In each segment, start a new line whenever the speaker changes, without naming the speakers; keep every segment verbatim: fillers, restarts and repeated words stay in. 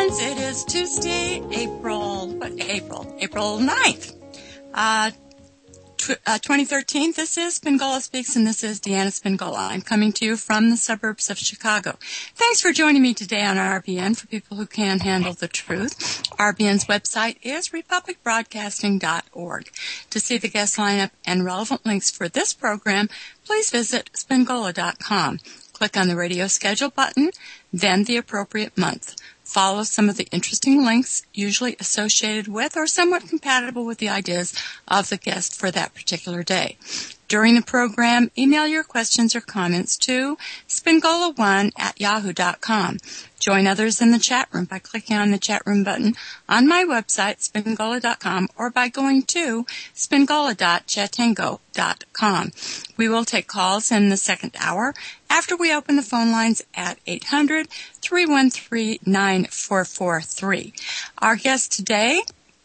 friends. It is Tuesday, April, what, April, April ninth, uh, tw- uh, twenty thirteen. This is Spingola Speaks, and this is Deanna Spingola. I'm coming to you from the suburbs of Chicago. Thanks for joining me today on R B N. For people who can handle the truth, R B N's website is republic broadcasting dot org. To see the guest lineup and relevant links for this program, please visit spingola dot com. Click on the radio schedule button, then the appropriate month. Follow some of the interesting links usually associated with or somewhat compatible with the ideas of the guest for that particular day. During the program, email your questions or comments to spingola one at yahoo dot com. Join others in the chat room by clicking on the chat room button on my website, spingola dot com, or by going to spingola dot chatango dot com. We will take calls in the second hour after we open the phone lines at eight hundred, three one three, nine four four three. Our guest today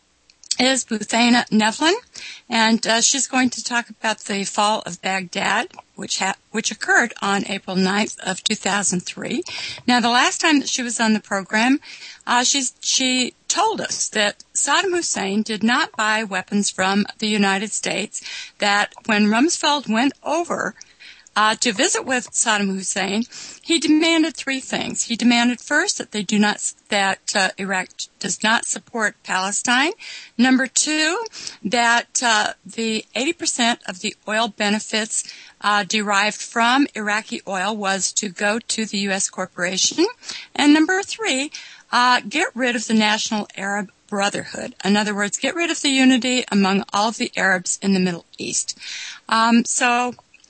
is Buthaina Nevlin, and uh, she's going to talk about the fall of Baghdad, which ha- which occurred on April ninth of two thousand three. Now, the last time that she was on the program, uh, she's, she told us that Saddam Hussein did not buy weapons from the United States, that when Rumsfeld went over Uh, to visit with Saddam Hussein, he demanded three things. He demanded first that they do not, that uh, Iraq does not support Palestine. Number two, that uh, the eighty percent of the oil benefits uh, derived from Iraqi oil was to go to the U S corporation. And number three, uh, get rid of the National Arab Brotherhood. In other words, get rid of the unity among all of the Arabs in the Middle East. Um, so,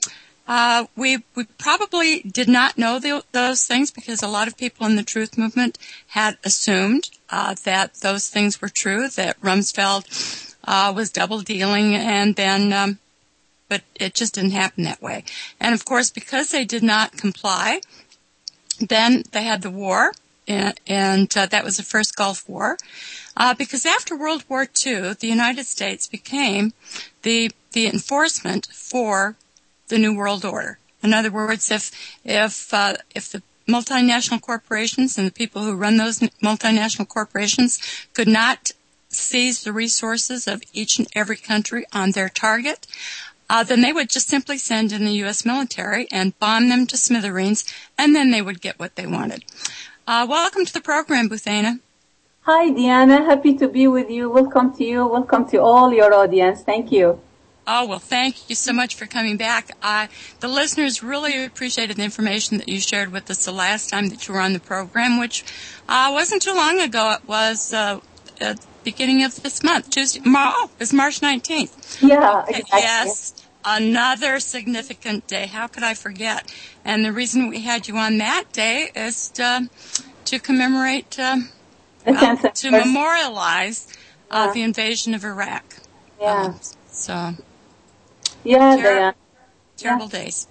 Uh, we, we probably did not know the, those things because a lot of people in the truth movement had assumed uh, that those things were true, that Rumsfeld uh, was double dealing, and then, um, but it just didn't happen that way. And of course, because they did not comply, then they had the war, and, and uh, that was the first Gulf War. Uh, because after World War Two, the United States became the the enforcement for the New World Order. In other words, if if uh, if the multinational corporations and the people who run those multinational corporations could not seize the resources of each and every country on their target, uh, then they would just simply send in the U S military and bomb them to smithereens, and then they would get what they wanted. Uh, welcome to the program, Buthaina.
Hi, Deanna. Happy to be with you. Welcome to you. Welcome to all your audience. Thank you.
Oh, well, thank you so much for coming back. Uh, the listeners really appreciated the information that you shared with us the last time that you were on the program, which uh, wasn't too long ago. It was uh, at the beginning of this month, Tuesday. Oh, it was March nineteenth.
Yeah,
okay,
exactly.
Yes, another significant day. How could I forget? And the reason we had you on that day is to, to commemorate, uh, well, to memorialize uh,
yeah.
the invasion of Iraq.
Yeah.
Um, so...
Yeah,
Ter-
they are.
Terrible
yeah.
days.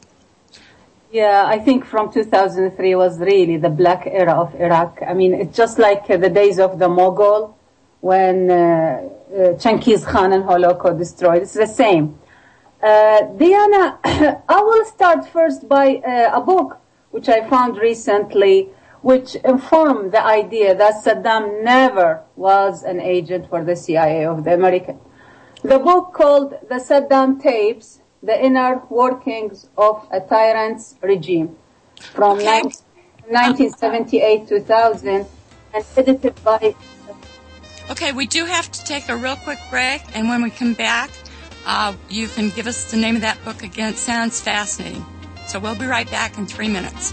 Yeah, I think from two thousand three was really the black era of Iraq. I mean, it's just like uh, the days of the Mughal when uh, uh, Genghis Khan and Holoko destroyed. It's the same. Uh, Diana, I will start first by uh, a book which I found recently, which informed the idea that Saddam never was an agent for the C I A of the American. The book called The Saddam Tapes, The Inner Workings of a Tyrant's Regime, from
okay.
nineteen seventy-eight to two thousand, and edited by...
Okay, we do have to take a real quick break, and when we come back, uh, you can give us the name of that book again. It sounds fascinating. So we'll be right back in three minutes.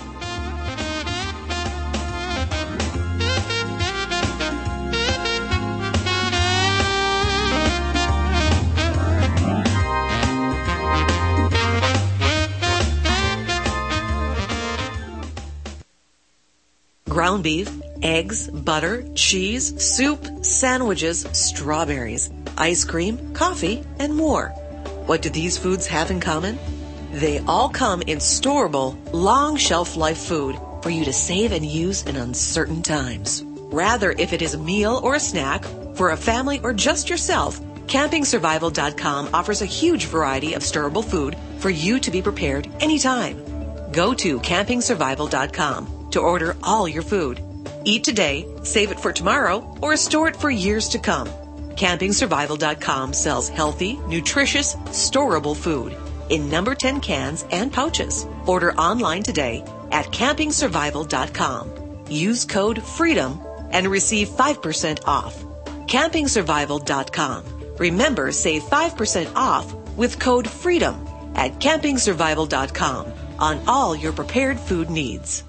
Ground beef, eggs, butter, cheese, soup, sandwiches, strawberries, ice cream, coffee, and more. What do these foods have in common? They all come in storable, long shelf life food for you to save and use in uncertain times. Rather, if it is a meal or a snack, for a family or just yourself, camping survival dot com offers a huge variety of storable food for you to be prepared anytime. Go to camping survival dot com to order all your food. Eat today, save it for tomorrow, or store it for years to come. Camping Survival dot com sells healthy, nutritious, storable food in number ten cans and pouches. Order online today at Camping Survival dot com. Use code FREEDOM and receive five percent off. Camping Survival dot com. Remember, save five percent off with code FREEDOM at Camping Survival dot com on all your prepared food needs.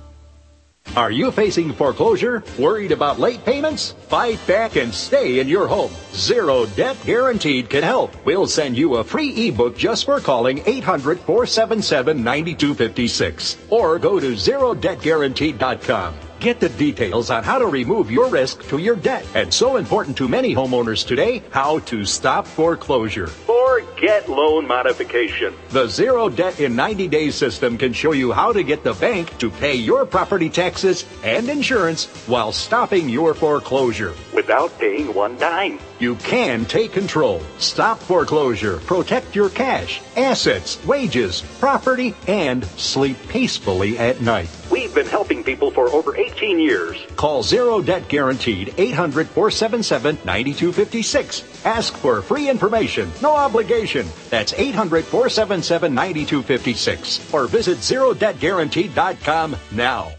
Are you facing foreclosure? Worried about late payments? Fight back and stay in your home. Zero Debt Guaranteed can help. We'll send you a free ebook just for calling eight hundred, four seven seven, nine two five six or go to zero debt guaranteed dot com. Get the details on how to remove your risk to your debt. And so important to many homeowners today, how to stop foreclosure. Or get loan modification. The Zero Debt in ninety days system can show you how to get the bank to pay your property taxes and insurance while stopping your foreclosure. Without paying one dime. You can take control, stop foreclosure, protect your cash, assets, wages, property, and sleep peacefully at night. We've been helping people for over eighteen years. Call Zero Debt Guaranteed, eight hundred, four seven seven, nine two five six. Ask for free information, no obligation. That's eight hundred, four seven seven, nine two five six. Or visit zero debt guaranteed dot com now.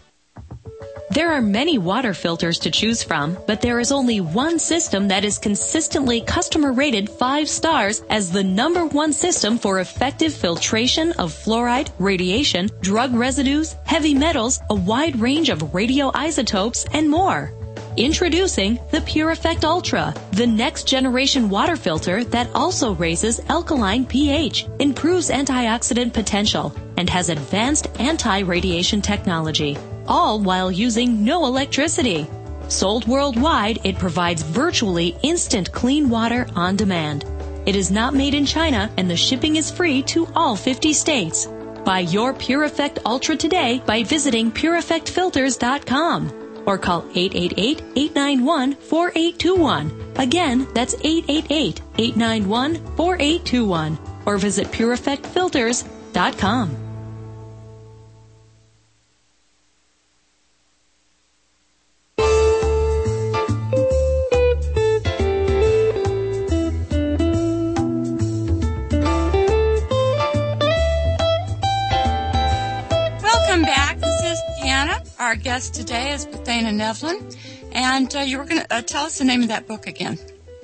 There are many water filters to choose from, but there is only one system that is consistently customer rated five stars as the number one system for effective filtration of fluoride, radiation, drug residues, heavy metals, a wide range of radioisotopes, and more. Introducing the Pure Effect Ultra, the next generation water filter that also raises alkaline pH, improves antioxidant potential, and has advanced anti-radiation technology, all while using no electricity. Sold worldwide, it provides virtually instant clean water on demand. It is not made in China, and the shipping is free to all fifty states. Buy your Pure Effect Ultra today by visiting pure effect filters dot com. Or call eight eight eight, eight nine one, four eight two one. Again, that's eight eight eight, eight nine one, four eight two one. Or visit pure effect filters dot com.
Welcome back. This is Deanna. Our guest today is Bethana Nevlin, and uh, you were going to uh, tell us the name of that book again.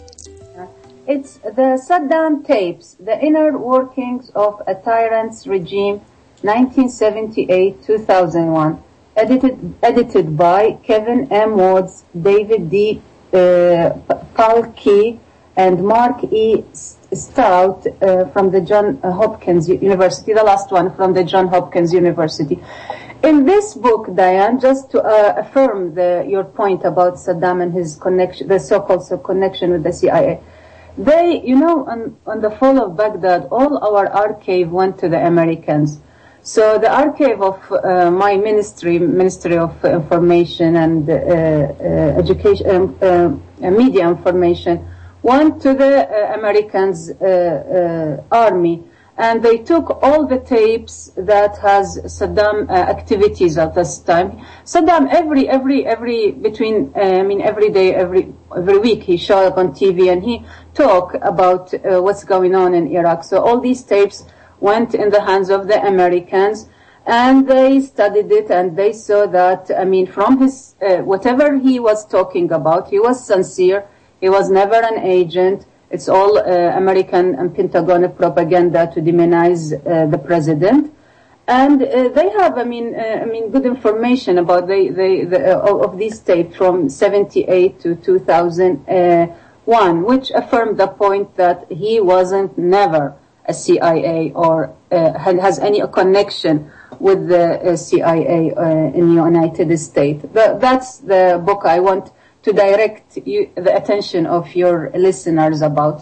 It's the Saddam Tapes, The Inner Workings of a Tyrant's Regime, nineteen seventy-eight to two thousand one, edited edited by Kevin M. Woods, David D. Uh, Palkey, and Mark E. Stout uh, from the John Hopkins University, the last one from the John Hopkins University. In this book, Diane, just to uh, affirm the, your point about Saddam and his connection, the so-called connection with the C I A, they, you know, on, on the fall of Baghdad, all our archive went to the Americans. So the archive of uh, my ministry, Ministry of Information and uh, uh, Education, um, uh, Media Information, went to the uh, Americans' uh, uh, army. And they took all the tapes that has Saddam uh, activities at this time. Saddam every every every between uh, I mean every day every every week he showed up on T V and he talked about uh, what's going on in Iraq. So all these tapes went in the hands of the Americans, and they studied it and they saw that I mean from his uh, whatever he was talking about, he was sincere. He was never an agent. It's all uh, American and Pentagon propaganda to demonize uh, the president, and uh, they have, I mean, uh, I mean, good information about the, the, the uh, of these tapes from seventy-eight to two thousand one, which affirmed the point that he wasn't never a C I A or uh, has any connection with the uh, C I A uh, in the United States. But that's the book I want to direct you, the attention of your listeners about.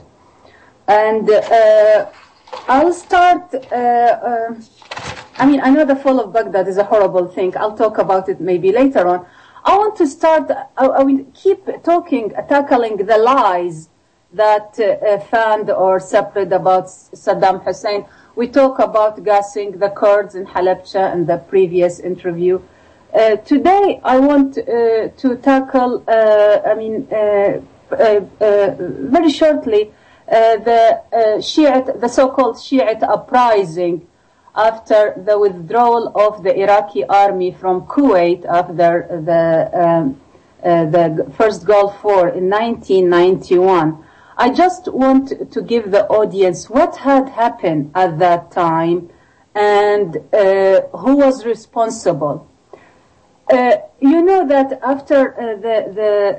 And uh, I'll start, uh, uh, I mean, I know the fall of Baghdad is a horrible thing. I'll talk about it maybe later on. I want to start, I, I will keep talking, tackling the lies that uh, found or spread about Saddam Hussein. We talk about gassing the Kurds in Halabja in the previous interview. Uh, today, I want uh, to tackle, uh, I mean, uh, uh, uh, very shortly, uh, the uh, Shiite, the so-called Shiite uprising after the withdrawal of the Iraqi army from Kuwait after the um, uh, the first Gulf War in nineteen ninety-one. I just want to give the audience what had happened at that time and uh, who was responsible. Uh, you know that after uh, the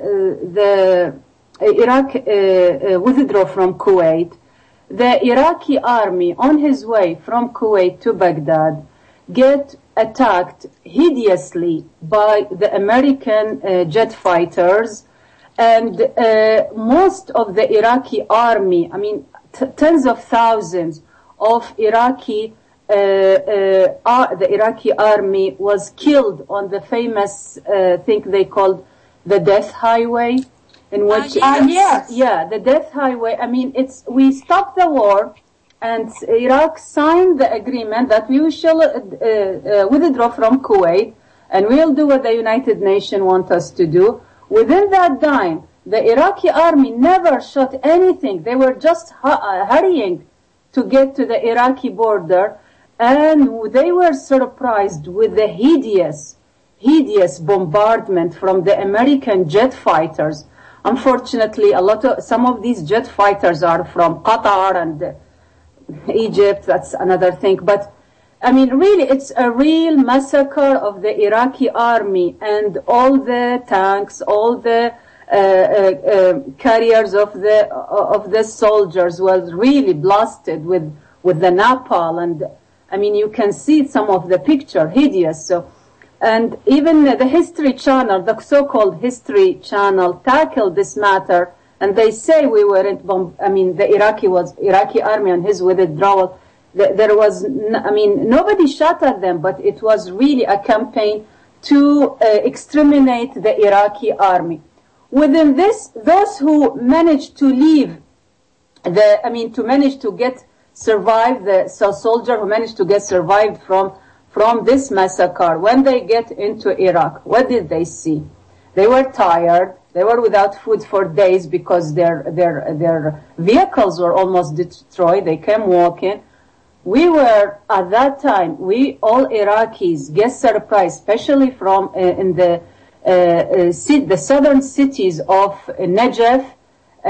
the uh, the Iraq uh, uh, withdrew from Kuwait, the Iraqi army on his way from Kuwait to Baghdad get attacked hideously by the American uh, jet fighters, and uh, most of the Iraqi army, I mean t- tens of thousands of Iraqi uh, uh, uh, the Iraqi army was killed on the famous uh, thing they called the Death Highway, in which
uh, yes.
uh, yeah, the Death Highway. I mean, it's we stopped the war, and Iraq signed the agreement that we shall uh, uh, withdraw from Kuwait, and we'll do what the United Nations want us to do. Within that time, the Iraqi army never shot anything. They were just hu- uh, hurrying to get to the Iraqi border, and they were surprised with the hideous, hideous bombardment from the American jet fighters. Unfortunately, a lot of some of these jet fighters are from Qatar and uh, Egypt. That's another thing. But I mean, really, it's a real massacre of the Iraqi army, and all the tanks, all the uh, uh, uh, carriers of the uh, of the soldiers was really blasted with with the napalm. And I mean, you can see some of the picture, hideous. So. And even the History Channel, the so-called History Channel, tackled this matter, and they say we weren't bomb. I mean, the Iraqi was Iraqi army on his withdrawal. There was, I mean, nobody shot at them, but it was really a campaign to uh, exterminate the Iraqi army. Within this, those who managed to leave the, I mean, to manage to get survive the so soldier who managed to get survived from. From this massacre, when they get into Iraq, what did they see? They were tired. They were without food for days because their their their vehicles were almost destroyed. They came walking. We were at that time. We all Iraqis get surprised, especially from uh, in the uh, uh, city, the southern cities of Najaf, uh, uh,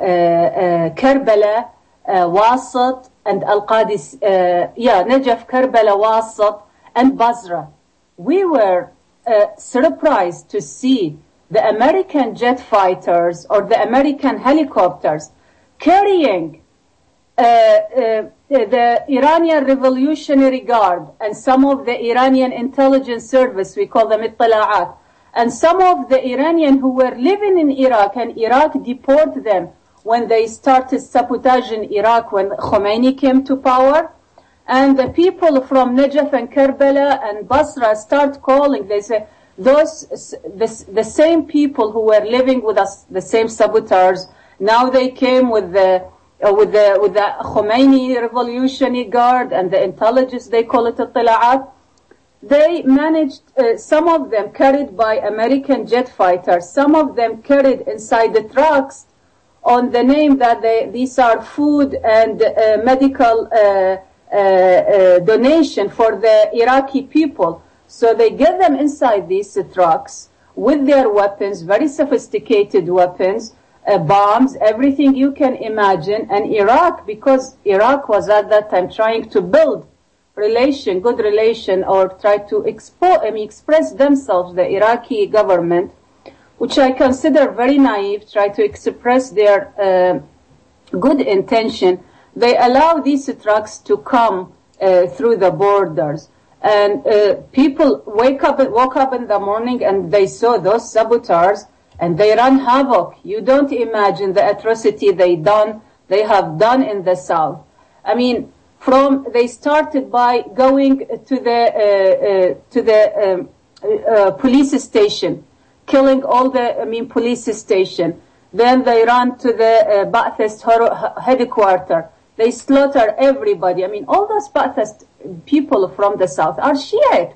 uh, Karbala, uh, Wasat, and Al-Qadis. Uh, yeah, Najaf, Karbala, Wasat, and Basra. We were uh, surprised to see the American jet fighters or the American helicopters carrying uh, uh, the Iranian Revolutionary Guard and some of the Iranian intelligence service, we call them Ittila'at, and some of the Iranian who were living in Iraq, and Iraq deported them when they started sabotaging Iraq when Khomeini came to power. And the people from Najaf and Karbala and Basra start calling. They say, those, the, the same people who were living with us, the same saboteurs, now they came with the, uh, with the, with the Khomeini Revolutionary Guard and the intelligence, they call it Ittila'at. They managed, uh, some of them carried by American jet fighters, some of them carried inside the trucks on the name that they, these are food and uh, medical, uh, Uh, uh, donation for the Iraqi people. So they get them inside these uh, trucks with their weapons, very sophisticated weapons, uh, bombs, everything you can imagine. And Iraq, because Iraq was at that time trying to build relation, good relation, or try to expo- I mean, express themselves, the Iraqi government, which I consider very naive, try to express their uh, good intention. They allow these trucks to come uh, through the borders, and uh, people wake up, woke up in the morning, and they saw those saboteurs, and they run havoc. You don't imagine the atrocity they done, they have done in the south. I mean, from they started by going to the uh, uh, to the um, uh, police station, killing all the I mean police station. Then they run to the uh, Ba'athist headquarters. They slaughter everybody. I mean, all those Ba'athist people from the south are Shiite.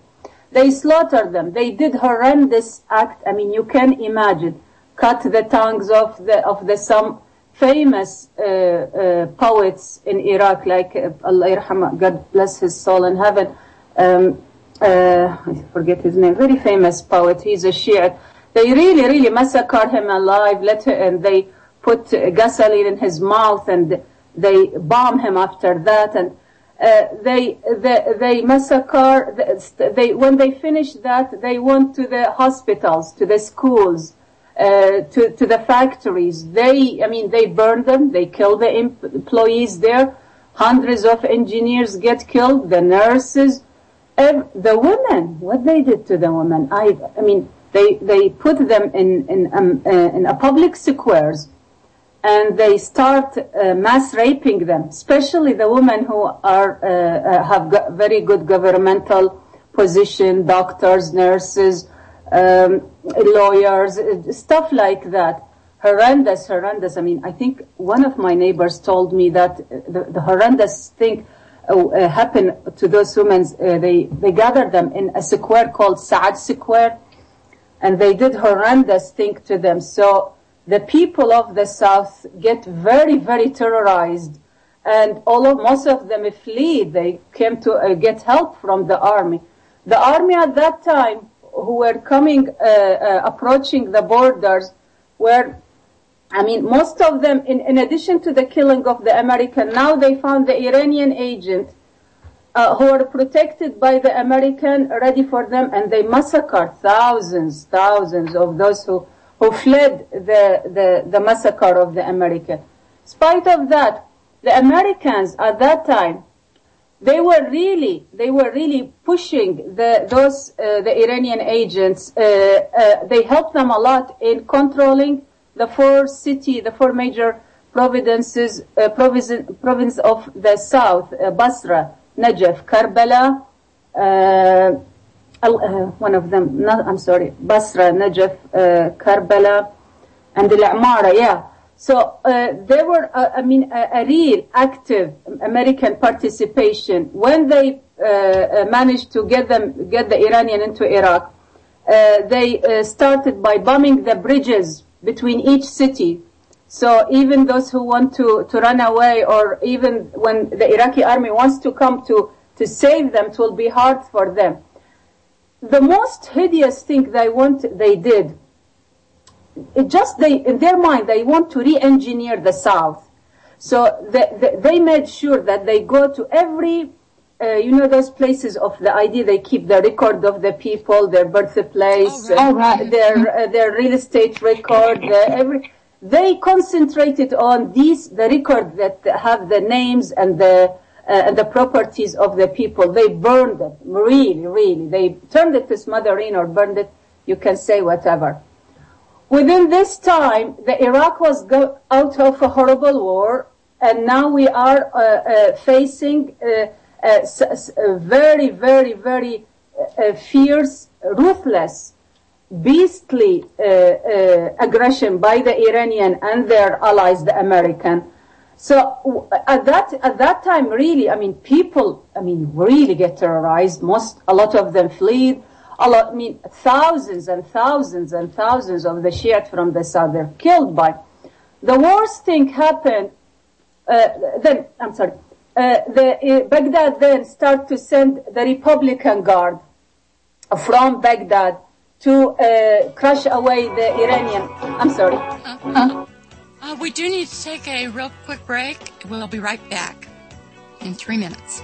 They slaughtered them. They did horrendous act. I mean, you can imagine. Cut the tongues of the of the some famous uh, uh, poets in Iraq, like uh, Allah yarhamah, God bless his soul in heaven. Um, uh, I forget his name. Very famous poet. He's a Shia. They really, really massacred him alive. Let her, and they put uh, gasoline in his mouth, and they bomb him after that. And uh, they, they, they massacre. They when they finished that, they went to the hospitals, to the schools. Uh, to, to the factories. They, I mean, they burned them. They killed the employees there. Hundreds of engineers get killed. The nurses, ev- the women. What they did to the women? I, I mean, they they put them in in um, uh, in a public squares, and they start uh, mass raping them. Especially the women who are uh, uh, have got very good governmental position, doctors, nurses. Um, lawyers, stuff like that. Horrendous, horrendous. I mean, I think one of my neighbors told me that the, the horrendous thing uh, uh, happened to those women. Uh, they, they gathered them in a square called Saad Square, and they did horrendous thing to them. So the people of the South get very, very terrorized, and all of, most of them flee. They came to uh, get help from the army. The army at that time, who were coming, uh, uh, approaching the borders, were, I mean, most of them, in, in addition to the killing of the American, now they found the Iranian agent, uh, who were protected by the American, ready for them, and they massacred thousands, thousands of those who, who fled the, the, the massacre of the American. In spite of that, the Americans at that time, They were really, they were really pushing the, those, uh, the Iranian agents. Uh, uh, they helped them a lot in controlling the four city, the four major provinces, uh, province, province of the south, uh, Basra, Najaf, Karbala, uh, uh, one of them, not, I'm sorry, Basra, Najaf, uh, Karbala, and Al-Amara, yeah. So uh, there were, uh, I mean, a, a real active American participation when they uh, managed to get them, get the Iranian into Iraq. Uh, they uh, started by bombing the bridges between each city. So even those who want to, to run away, or even when the Iraqi army wants to come to, to save them, it will be hard for them. The most hideous thing they want, they did. It just they in their mind they want to re-engineer the South, so they, they, they made sure that they go to every, uh, you know, those places of the I D. They keep the record of the people, their birthplace,
oh, right.
uh, their uh, their real estate record. The, every they concentrated on these the record that have the names and the uh, and the properties of the people. They burned it really, really. They turned it to smithereens or burned it. You can say whatever. Within this time, the Iraq was go- out of a horrible war, and now we are uh, uh, facing uh, a, a very, very, very uh, fierce, ruthless, beastly uh, uh, aggression by the Iranian and their allies, the American. So at that at that time, really, I mean, people, I mean, really get terrorized. Most, a lot of them fled. A lot, I mean, thousands and thousands and thousands of the Shiite from the south are killed by. The worst thing happened, uh, then, I'm sorry, uh, the, uh, Baghdad then started to send the Republican Guard from Baghdad to uh, crush away the Iranian, I'm sorry.
Uh, uh, uh, we do need to take a real quick break. We'll be right back in three minutes.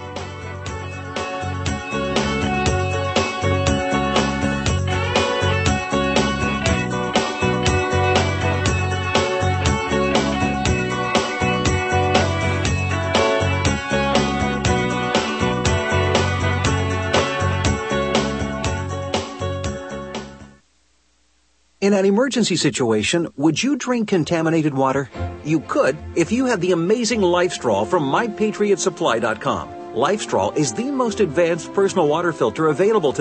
In an emergency situation, would you drink contaminated water? You could if you had the amazing LifeStraw from my patriot supply dot com. LifeStraw is the most advanced personal water filter available today.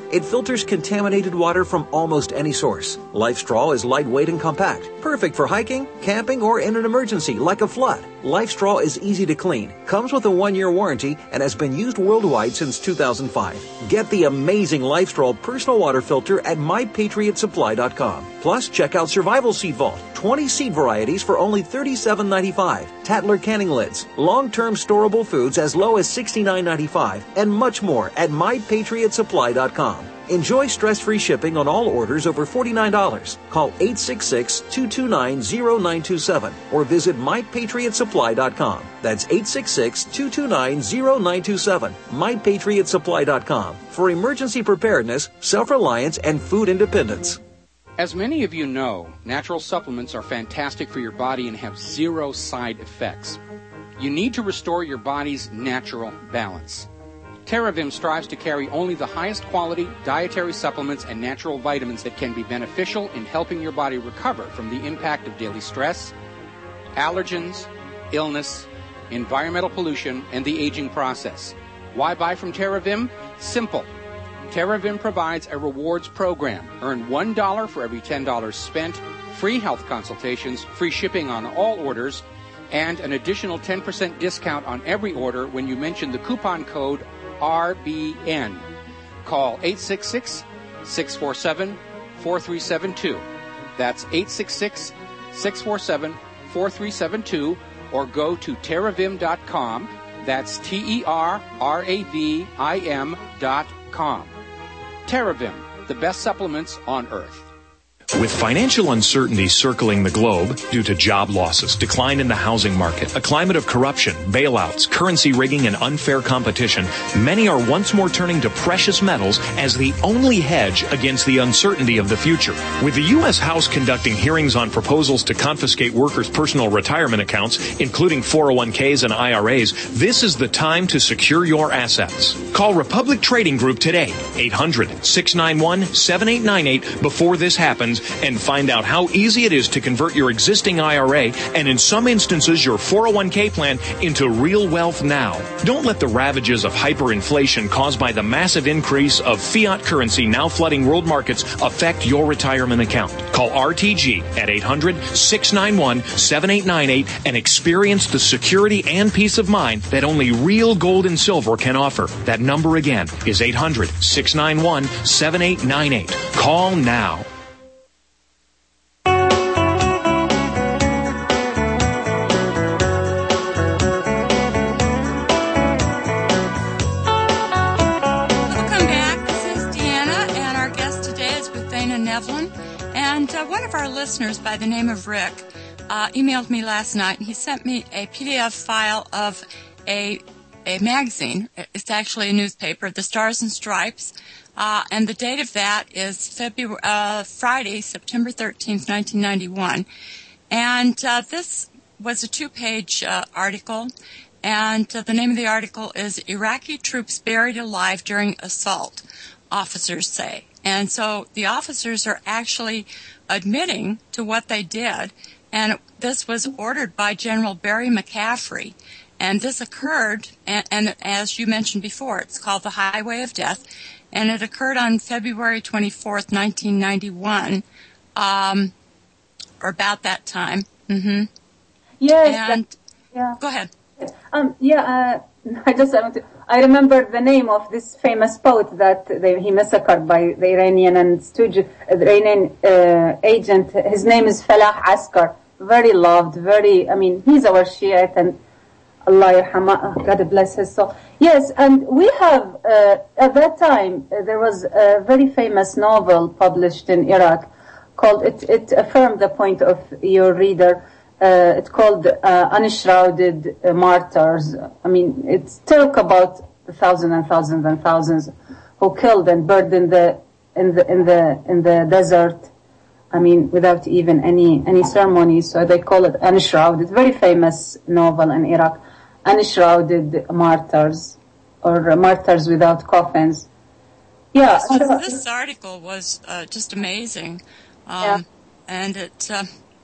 It filters contaminated water from almost any source. LifeStraw is lightweight and compact, perfect for hiking, camping, or in an emergency like a flood. LifeStraw is easy to clean, comes with a one-year warranty, and has been used worldwide since two thousand five. Get the amazing LifeStraw personal water filter at my patriot supply dot com. Plus, check out Survival Seed Vault, twenty seed varieties for only thirty-seven ninety-five. Tattler canning lids, long-term storable foods as low as sixty-nine ninety-five, and much more at my patriot supply dot com. Enjoy stress-free shipping on all orders over forty-nine dollars. Call eight six six, two two nine, zero nine two seven or visit my patriot supply dot com. That's eight six six, two two nine, zero nine two seven. my patriot supply dot com for emergency preparedness, self-reliance, and food independence.
As many of you know, natural supplements are fantastic for your body and have zero side effects. You need to restore your body's natural balance. TerraVim strives to carry only the highest quality dietary supplements and natural vitamins that can be beneficial in helping your body recover from the impact of daily stress, allergens, illness, environmental pollution, and the aging process. Why buy from TerraVim? Simple. TerraVim provides a rewards program. Earn one dollar for every ten dollars spent, free health consultations, free shipping on all orders, and an additional ten percent discount on every order when you mention the coupon code R B N. Call eight six six, six four seven, four three seven two. That's eight six six, six four seven, four three seven two or go to terravim dot com. That's T E R R A V I M dot com. TerraVim, the best supplements on earth.
With financial uncertainty circling the globe due to job losses, decline in the housing market, a climate of corruption, bailouts, currency rigging, and unfair competition, many are once more turning to precious metals as the only hedge against the uncertainty of the future. With the U S House conducting hearings on proposals to confiscate workers' personal retirement accounts, including four oh one k's and I R A's, this is the time to secure your assets. Call Republic Trading Group today, eight hundred, six nine one, seven eight nine eight, before this happens, and find out how easy it is to convert your existing I R A and in some instances your four oh one k plan into real wealth now. Don't let the ravages of hyperinflation caused by the massive increase of fiat currency now flooding world markets affect your retirement account. Call R T G at eight hundred, six nine one, seven eight nine eight and experience the security and peace of mind that only real gold and silver can offer. That number again is eight hundred, six nine one, seven eight nine eight. Call now.
And uh, one of our listeners by the name of Rick uh, emailed me last night, and he sent me a P D F file of a a magazine. It's actually a newspaper, The Stars and Stripes, uh, and the date of that is February, uh, Friday, September thirteenth, nineteen ninety-one. And uh, this was a two-page uh, article, and uh, the name of the article is Iraqi Troops Buried Alive During Assault, Officers Say. And so the officers are actually admitting to what they did, and it, this was ordered by General Barry McCaffrey. And this occurred, and, and as you mentioned before, it's called the Highway of Death, and it occurred on February twenty-fourth, nineteen ninety-one, um, or about that time. Mm-hmm.
Yes.
And,
that, yeah.
Go ahead.
Um, yeah, uh, I just want to, I remember the name of this famous poet that they, he massacred by the Iranian and stooge, uh, the Iranian uh, agent. His name is Falah Askar. Very loved, very, I mean, he's our Shiite, and Allah yarhamah, God bless his soul. Yes, and we have, uh, at that time, uh, there was a very famous novel published in Iraq called, it, it affirmed the point of your reader, Uh, it's called uh, Unshrouded uh, Martyrs. I mean, it talk about thousands and thousands and thousands who killed and burned in the in the in the in the desert. I mean, without even any any ceremony. So they call it Unshrouded. Very famous novel in Iraq, Unshrouded Martyrs, or uh, Martyrs Without Coffins. Yeah,
this, this article was uh, just amazing, um, yeah. and it. Uh,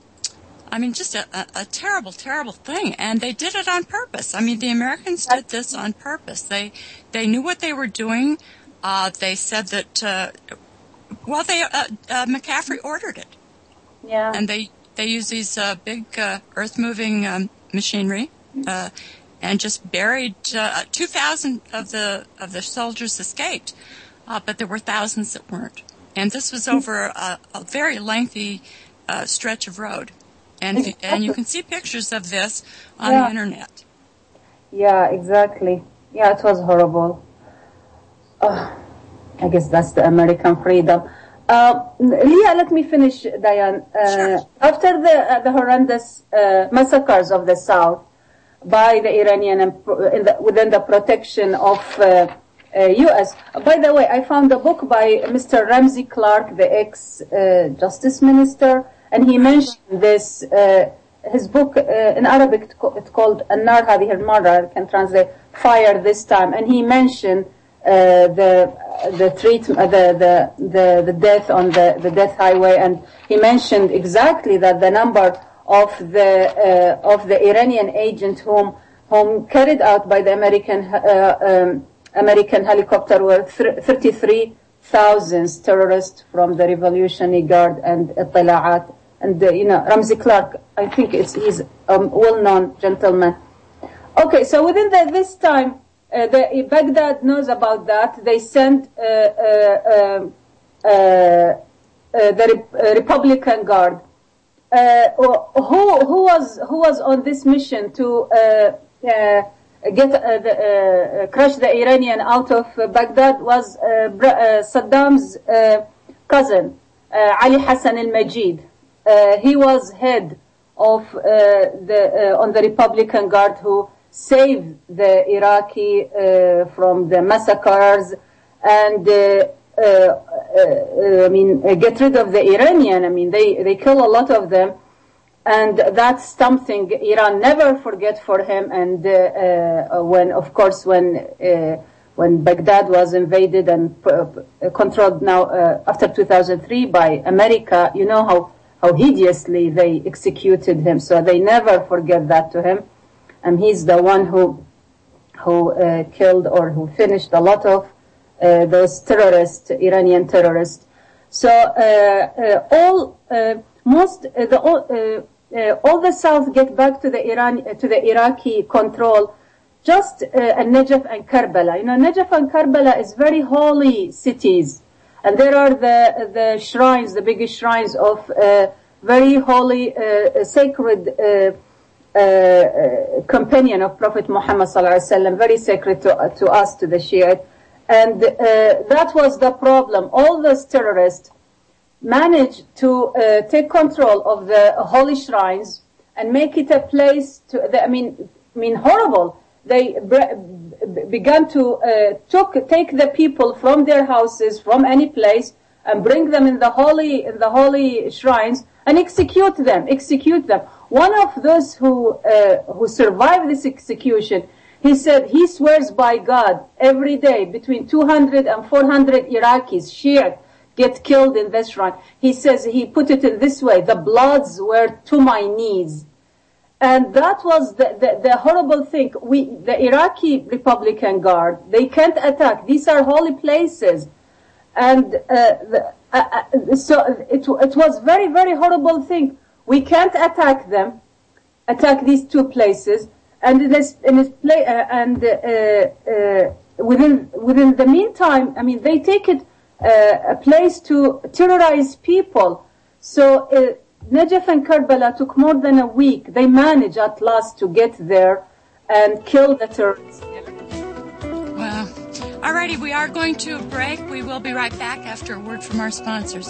I mean, just a, a, a terrible, terrible thing. And they did it on purpose. I mean, the Americans did this on purpose. They they knew what they were doing. Uh, they said that, uh, well, they uh, uh, McCaffrey ordered it.
Yeah.
And they, they use these uh, big uh, earth-moving um, machinery uh, and just buried uh, two thousand of the of the soldiers escaped, uh, but there were thousands that weren't. And this was over a, a very lengthy uh, stretch of road. And and you can see pictures of this on
yeah.
the internet.
Yeah, exactly. Yeah, it was horrible. Uh, I guess that's the American freedom. Uh, Leah, let me finish, Diane. Uh,
sure.
After the uh, the horrendous uh, massacres of the South by the Iranian and in the, within the protection of uh, uh, U S. By the way, I found a book by Mister Ramsey Clark, the ex-justice uh, minister, and he mentioned this. Uh, his book uh, in Arabic, it's called "An-Nar Hadhihi al-Marra," can translate "Fire This Time," and he mentioned uh, the the treatment, uh, the, the the the death on the the death highway, and he mentioned exactly that the number of the uh, of the Iranian agent whom whom carried out by the American uh, um, American helicopter were thirty-three thousand terrorists from the Revolutionary Guard and Itla'at. And, uh, you know, Ramsey Clark, I think it's, he's a well-known gentleman. Okay, so within the, this time, uh, the, Baghdad knows about that. They send uh, uh, uh, uh, the Re- uh, Republican Guard. Uh, who, who, was, who was on this mission to uh, uh, get uh, the, uh, crush the Iranian out of uh, Baghdad was uh, uh, Saddam's uh, cousin, uh, Ali Hassan al-Majid. Uh, he was head of uh, the uh, on the Republican Guard who saved the Iraqi uh, from the massacres and uh, uh, uh, I mean uh, get rid of the Iranian. I mean they they kill a lot of them, and that's something Iran never forget for him. And uh, uh, when of course when uh, when Baghdad was invaded and uh, controlled now uh, after two thousand three by America, you know how. How hideously they executed him. So they never forget that to him. And he's the one who who uh, killed or who finished a lot of uh, those terrorists, Iranian terrorists. So uh, uh, all uh, most uh, the all, uh, uh, all the South get back to the Iran to the Iraqi control. Just uh, Najaf and Karbala. You know, Najaf and Karbala is very holy cities. And there are the the shrines, the biggest shrines of uh, very holy, uh, sacred uh, uh, companion of Prophet Muhammad sallallahu alaihi wasallam, very sacred to to us, to the Shiite. And uh, that was the problem. All those terrorists managed to uh, take control of the holy shrines and make it a place to. The, I mean, I mean, horrible. They began to uh, took, take the people from their houses, from any place, and bring them in the holy in the holy shrines and execute them. Execute them. One of those who uh, who survived this execution, he said he swears by God every day between two hundred and four hundred Iraqis, Shia, get killed in this shrine. He says he put it in this way: the bloods were to my knees. And that was the, the, the horrible thing. We, the Iraqi Republican Guard, they can't attack. These are holy places. And uh, the, uh, uh, so it, it was very, very horrible thing. We can't attack them, attack these two places. And in this, in this play, uh, and uh, uh, within within the meantime, I mean, they take it uh, a place to terrorize people. So uh, Najaf and Karbala took more than a week. They managed at last to get there and kill the terrorists.
Well, alrighty, we are going to a break. We will be right back after a word from our sponsors.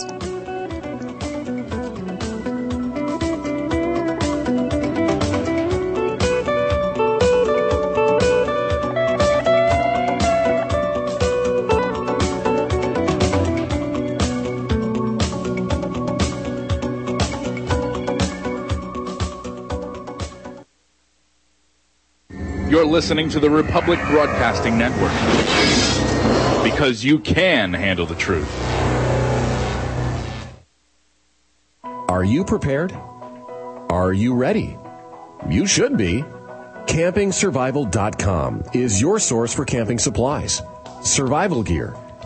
You're listening to the Republic Broadcasting Network, because you can handle the truth.
Are you prepared? Are you ready? You should be. Camping Survival dot com is your source for camping supplies, survival gear,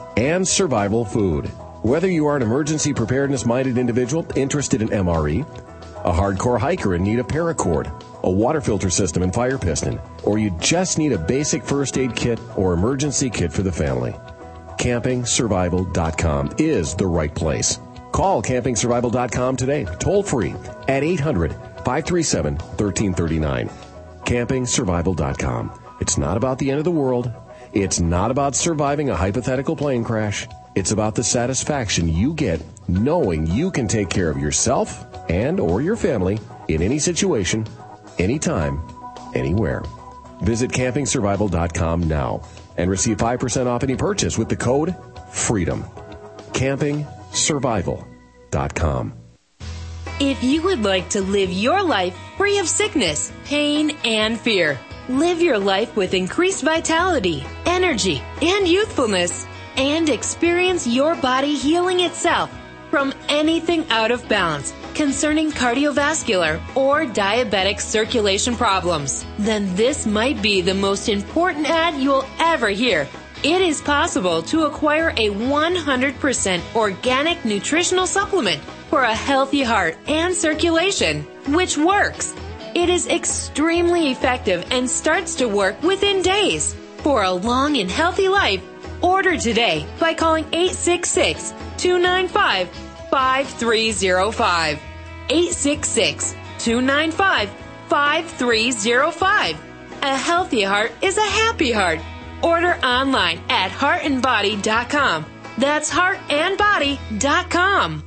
and survival food. Whether you are an emergency preparedness-minded individual interested in M R E, a hardcore hiker in need of paracord, a water filter system and fire piston, or you just need a basic first aid kit or emergency kit for the family, camping survival dot com is the right place. Call camping survival dot com today, toll free at eight hundred, five three seven, one three three nine. camping survival dot com. It's not about the end of the world. It's not about surviving a hypothetical plane crash. It's about the satisfaction you get knowing you can take care of yourself and or your family in any situation, anytime, anywhere. Visit camping survival dot com now and receive five percent off any purchase with the code FREEDOM. camping survival dot com.
If you would like to live your life free of sickness, pain, and fear, live your life with increased vitality, energy, and youthfulness, and experience your body healing itself from anything out of balance concerning cardiovascular or diabetic circulation problems, then this might be the most important ad you'll ever hear. It is possible to acquire a one hundred percent organic nutritional supplement for a healthy heart and circulation, which works. It is extremely effective and starts to work within days. For a long and healthy life, order today by calling eight six six, two nine five, five three zero five. eight six six, two nine five, five three zero five. A healthy heart is a happy heart. Order online at heart and body dot com. That's heart and body dot com.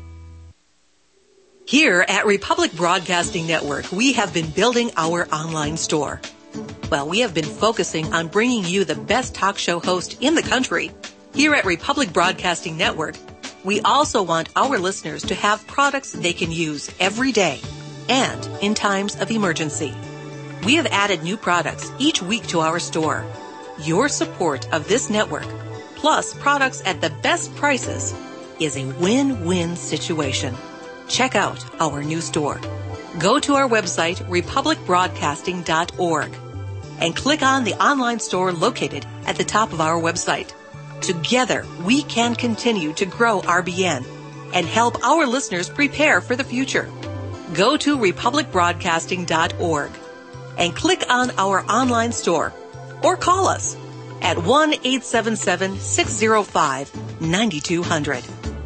Here at Republic Broadcasting Network, we have been building our online store. Well, we have been focusing on bringing you the best talk show host in the country. Here at Republic Broadcasting Network, we also want our listeners to have products they can use every day and in times of emergency. We have added new products each week to our store. Your support of this network, plus products at the best prices, is a win-win situation. Check out our new store. Go to our website, republic broadcasting dot org, and click on the online store located at the top of our website. Together, we can continue to grow R B N and help our listeners prepare for the future. Go to republic broadcasting dot org and click on our online store or call us at one eight seven seven, six zero five, nine two zero zero.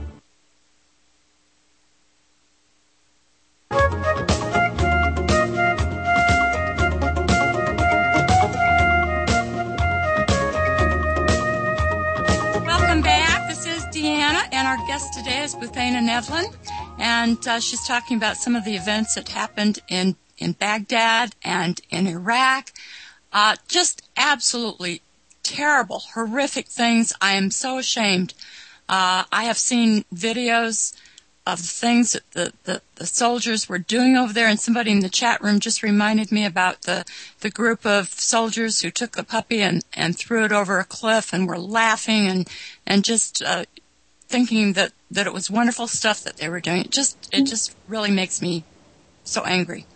And our guest today is Buthaina Nevlin, and uh, she's talking about some of the events that happened in, in Baghdad and in Iraq. Uh, just absolutely terrible, horrific things. I am so ashamed. Uh, I have seen videos of the things that the, the, the soldiers were doing over there, and somebody in the chat room just reminded me about the, the group of soldiers who took the puppy and, and threw it over a cliff and were laughing and, and just uh, thinking that, that it was wonderful stuff that they were doing. It just, it just really makes me so angry.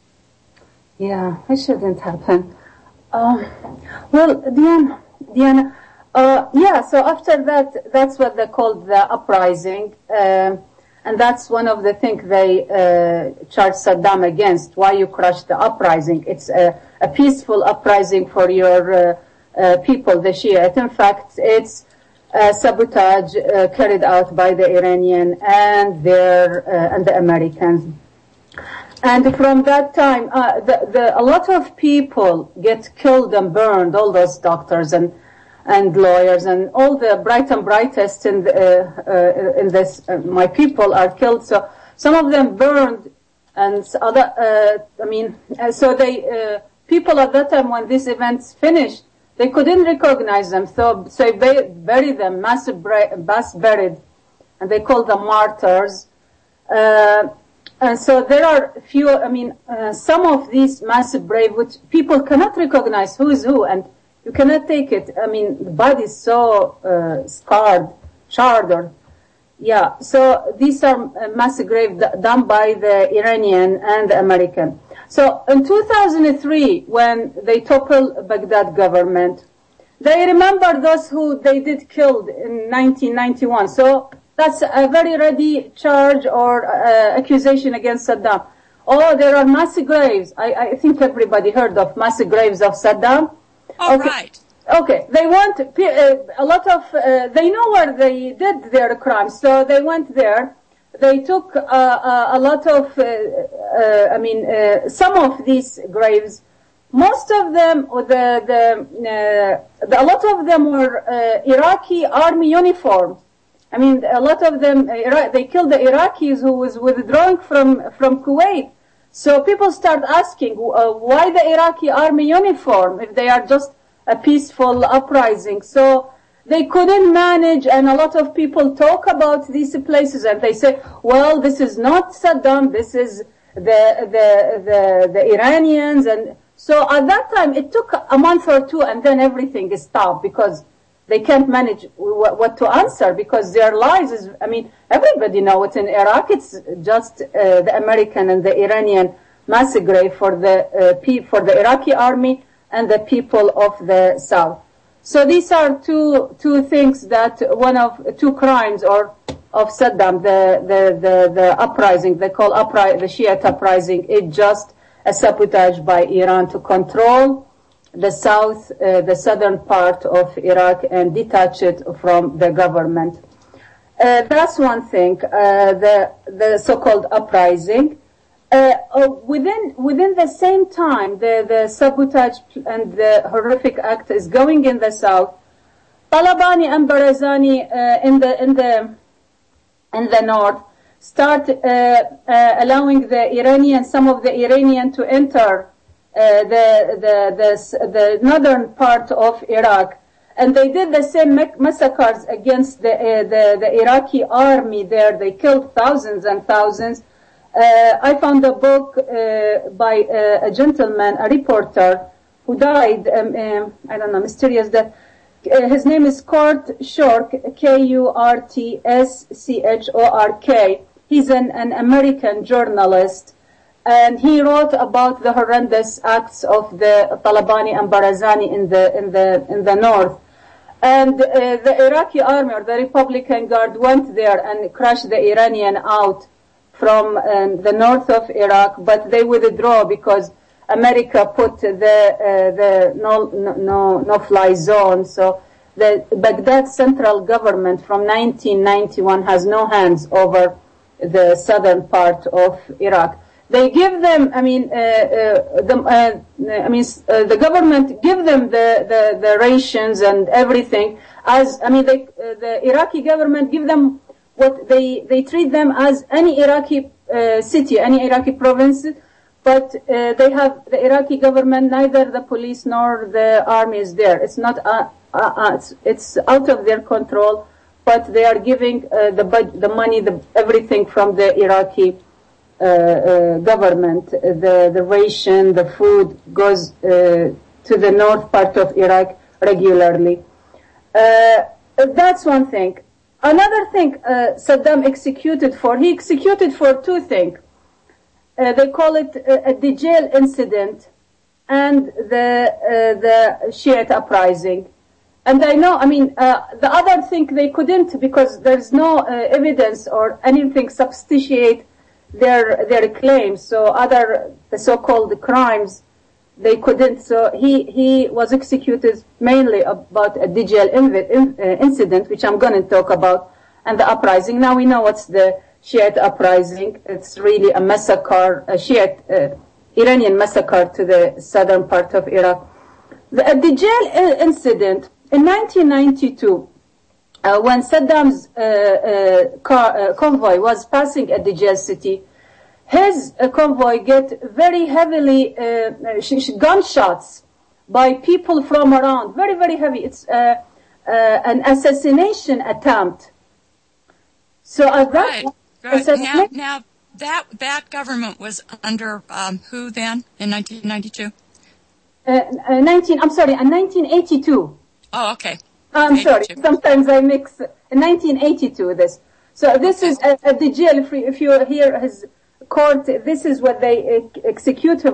Yeah, it shouldn't happen. Um, well, Diana, Diana, uh, yeah, so after that, that's what they called the uprising. Uh, and that's one of the things they uh, charged Saddam against, why you crushed the uprising. It's a, a peaceful uprising for your uh, uh, people, the Shiite. In fact, it's Uh, sabotage uh, carried out by the Iranian and their uh, and the Americans, and from that time, uh, the, the, a lot of people get killed and burned. All those doctors and and lawyers and all the bright and brightest in the, uh, uh, in this, uh, my people are killed. So some of them burned, and other. Uh, I mean, uh, so they uh, people at that time when these events finished, they couldn't recognize them, so so they buried them, mass buried, and they called them martyrs. Uh, and so there are few. I mean, uh, some of these massive brave, which people cannot recognize who is who, and you cannot take it. I mean, the body is so uh, scarred, charred, or yeah. So these are massive grave done by the Iranian and the American. So in two thousand three, when they toppled Baghdad government, they remember those who they did killed in nineteen ninety-one. So that's a very ready charge or uh, accusation against Saddam. Oh, there are mass graves. I, I think everybody heard of mass graves of Saddam.
Oh,
okay.
right.
Okay, they want uh, a lot of, uh, they know where they did their crimes, so they went there. They took uh, uh, a lot of, uh, uh, I mean, uh, some of these graves. Most of them, or the, the, uh, the, a lot of them were uh, Iraqi army uniforms. I mean, a lot of them, uh, they killed the Iraqis who was withdrawing from, from Kuwait. So people start asking, uh, why the Iraqi army uniform if they are just a peaceful uprising? So they couldn't manage, and a lot of people talk about these places, and they say, well, this is not Saddam, this is the, the, the, the Iranians. And so at that time, it took a month or two, and then everything is stopped because they can't manage what, what to answer, because their lives is, I mean, everybody knows in Iraq, it's just uh, the American and the Iranian mass grave for the, uh, pe- for the Iraqi army and the people of the South. So these are two, two things that one of, two crimes or of Saddam, the, the, the, the uprising, they call upri- the Shiite uprising, it's just a sabotage by Iran to control the south, uh, the southern part of Iraq and detach it from the government. Uh, that's one thing, uh, the, the so-called uprising. Uh, uh, within, within the same time, the, the sabotage and the horrific act is going in the south. Talabani and Barzani, uh, in the, in the, in the north start, uh, uh, allowing the Iranian, some of the Iranian to enter Uh, the, the, the, the northern part of Iraq. And they did the same massacres against the, uh, the, the Iraqi army there. They killed thousands and thousands. Uh, I found a book uh, by uh, a gentleman, a reporter, who died, um, um, I don't know, mysterious death. Uh, his name is Kurt Schork, K U R T S C H O R K. He's an, an American journalist. And he wrote about the horrendous acts of the Talabani and Barzani in the in the in the north, and uh, the Iraqi army or the Republican Guard went there and crushed the Iranian out from um, the north of Iraq, but they withdraw because America put the uh, the no no no fly zone. So the Baghdad central government from nineteen ninety-one has no hands over the southern part of Iraq. They give them, I mean, uh, uh, the, uh, I mean, uh, the government give them the, the, the rations and everything as, I mean, they, uh, the Iraqi government give them what they, they treat them as any Iraqi uh, city, any Iraqi province, but uh, they have, the Iraqi government, neither the police nor the army is there. It's not, uh, uh, uh, it's, it's out of their control, but they are giving uh, the, bud- the money, the, everything from the Iraqi Uh, uh, government. The, the ration, the food goes uh, to the north part of Iraq regularly. Uh, that's one thing. Another thing uh, Saddam executed for, he executed for two things. Uh, they call it uh, a Dijel incident and the, uh, the Shiite uprising. And I know, I mean, uh, the other thing they couldn't, because there's no uh, evidence or anything substantiate their their claims. So other the so-called crimes, they couldn't. So he he was executed mainly about a Dijel inv- in, uh, incident, which I'm going to talk about, and the uprising. Now we know what's the Shiite uprising. It's really a massacre, a Shiite uh, Iranian massacre to the southern part of Iraq. The uh, Dijel uh, incident in nineteen ninety-two. Uh, when Saddam's uh, uh, car, uh, convoy was passing at Dijel city, his uh, convoy get very heavily uh, sh- sh- gunshots by people from around. Very, very heavy. It's uh, uh, an assassination attempt. So at that
right, right. Now, now that that government was under um, who then in nineteen ninety-two?
Uh, uh, nineteen. I'm sorry, in nineteen eighty-two.
Oh, okay.
I'm sorry, sometimes I mix. In nineteen eighty-two, this. So this is a, a Dijel, if, if you hear his court, this is what they uh, execute him for.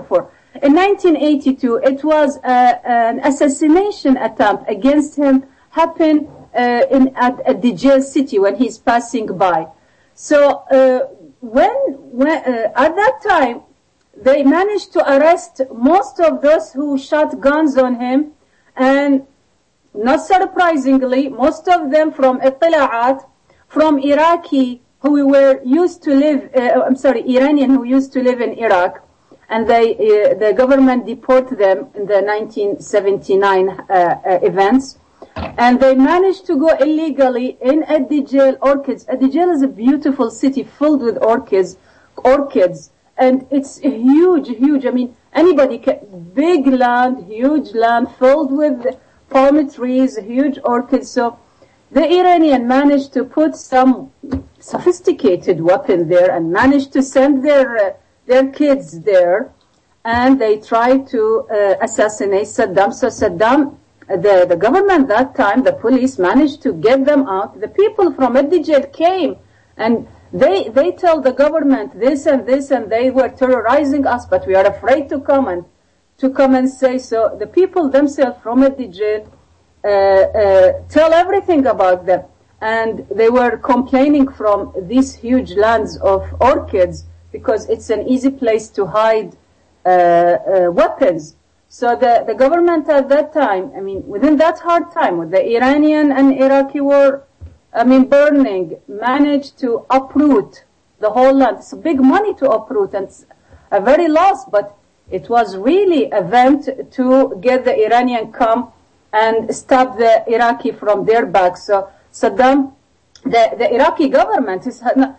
in nineteen eighty-two, it was uh, an assassination attempt against him happened uh, in at, at the jail city when he's passing by. So uh, when, when uh, at that time, they managed to arrest most of those who shot guns on him, and not surprisingly, most of them from Ittila'at, from Iraqi who were used to live, uh, I'm sorry, Iranian who used to live in Iraq, and they, uh, the government deported them in the nineteen seventy-nine uh, uh, events, and they managed to go illegally in Eddi Jail, Orchids. Eddi Jail is a beautiful city filled with orchids, orchids, and it's huge, huge. I mean, anybody can, big land, huge land filled with palm trees, huge orchids. So the Iranian managed to put some sophisticated weapon there and managed to send their uh, their kids there, and they tried to uh, assassinate Saddam. So Saddam, the the government that time, the police managed to get them out. The people from Eddi Jail came, and they they tell the government this and this, and they were terrorizing us, but we are afraid to come and to come and say so. The people themselves from Eddi Jail uh, uh, tell everything about them. And they were complaining from these huge lands of orchids because it's an easy place to hide uh, uh, weapons. So the, the government at that time, I mean, within that hard time, with the Iranian and Iraqi war, I mean, burning, managed to uproot the whole land. It's big money to uproot, and it's a very loss, but it was really an event to get the Iranian come and stop the Iraqi from their back. So Saddam, the, the Iraqi government is, uh,